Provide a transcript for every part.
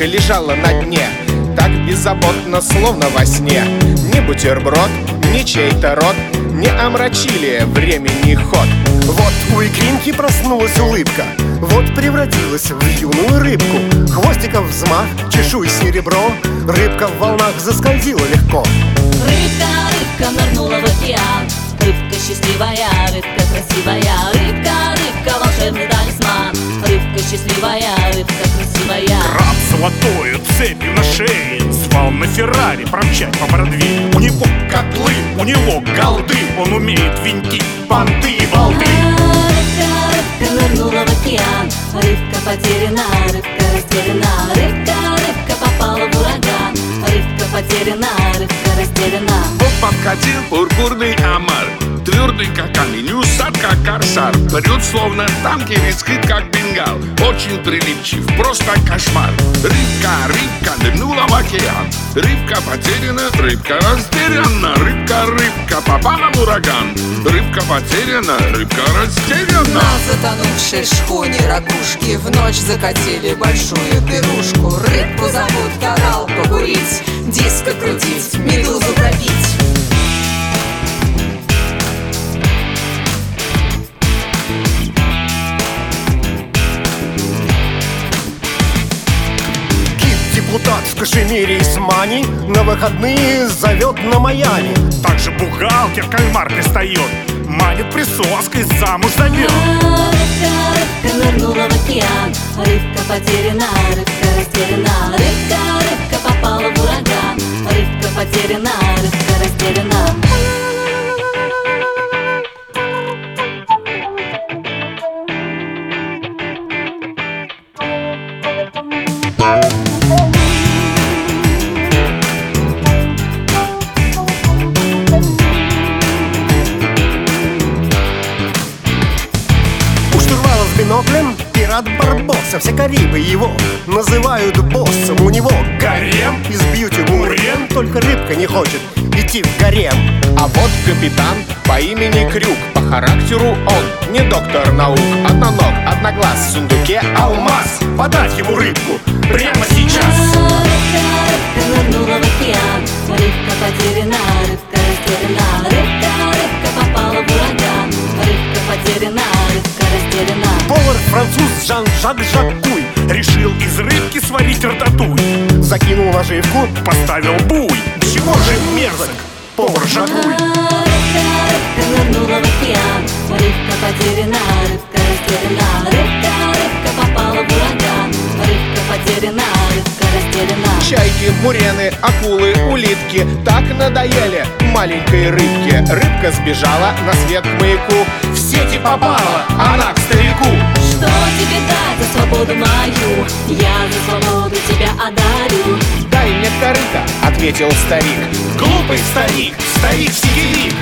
рыбка лежала на дне, так беззаботно, словно во сне. Ни бутерброд, ни чей-то рот не омрачили времени ход. Вот у икринки проснулась улыбка, вот превратилась в юную рыбку. Хвостиком взмах, чешуй серебро, рыбка в волнах заскользила легко. Рыбка, рыбка нырнула в океан, рыбка счастливая, рыбка красивая. Рыбка, рыбка, волшебный талисман, рыбка счастливая, рыбка красивая. Краб золотою цепью на шее звал на Феррари промчать по Бродвею. У него котлы, у него голды, он умеет винтить понты и балды. Рыбка, рыбка нырнула в океан, рыбка потеряна, рыбка растеряна. Рыбка, рыбка попала в ураган, рыбка потеряна, рыбка растеряна. Подкатил пурпурный омар, твердый как камень, усат как корсар. Прет словно танки, рискит как бенгал, очень прилипчив, просто кошмар. Рыбка, рыбка нырнула в океан, рыбка потеряна, рыбка растеряна. Рыбка, рыбка попала в ураган, рыбка потеряна, рыбка растеряна. На затонувшей шхуне ракушки в ночь закатили большую пирушку. Рыбку зовут коралл покурить, диско крутить, медузу пробить. Депутат в Кашемире и Смани на выходные зовет на Майами. Также бухгалтер кальмар пристает, манит присоской, замуж зовет. Рыбка, рыбка нырнула в океан, рыбка потеряна, рыбка растеряна. Рыбка, рыбка попала в ураган, рыбка потеряна, рыбка растеряна. Биноклем пират Барбосса, все Карибы его называют боссом. У него Гарем из бьюти-мурен, только рыбка не хочет идти в гарем. А вот капитан по имени Крюк, по характеру он не доктор наук. Одноног, одноглаз, в сундуке алмаз. подать ему рыбку прямо сейчас. Рыбка, рыбка нырнула в океан, рыбка потеряна, рыбка растеряна. Рыбка, рыбка попала в ураган, рыбка потеряна, рыбка растеряна. Повар-француз Жан-Жак Жакуй Решил из рыбки сварить рататуй, закинул наживку, поставил буй. чего же мерзок повар Жакуй. Рыбка, рыбка нырнула в океан, рыбка потеряна, рыбка растеряна. Рыбка, рыбка попала в ураган, рыбка потеряна, рыбка растеряна. Чайки, мурены, акулы, улитки так надоели маленькой рыбке. Рыбка сбежала на свет к маяку, в сети попала она к старику. Что тебе дать за свободу мою? Я за свободу тебя одарю. «Дай мне корыто», — ответил старик. Глупый старик, старик-сидерик.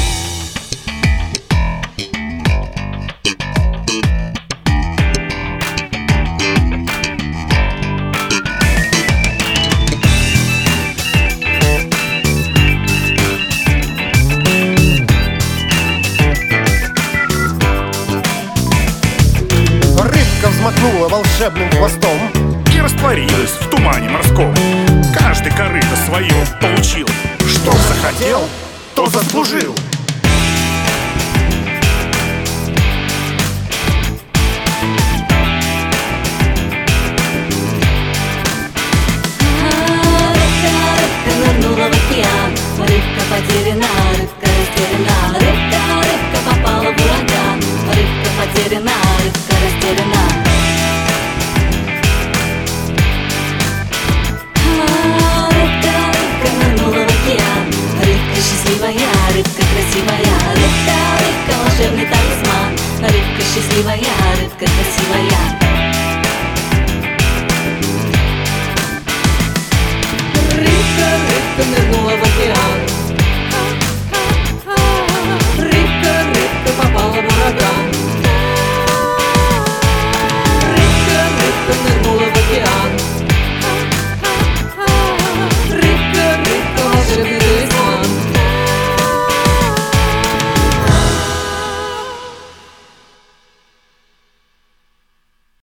Рыбка взмахнула волшебным хвостом И растворилась в тумане морском. Каждый корыто свое получил. Что захотел, то заслужил. Рыбка, рыбка нырнула в океан, рыбка потеряна, рыбка растеряна. Рыбка, рыбка попала в ураган, рыбка потеряна, рыбка растеряна. Рыбка, рыбка нырнула в океан, рыбка счастливая, рыбка красивая. Рыбка, рыбка волшебный талисман, рыбка счастливая, рыбка красивая. Рыбка, рыбка нырнула в океан,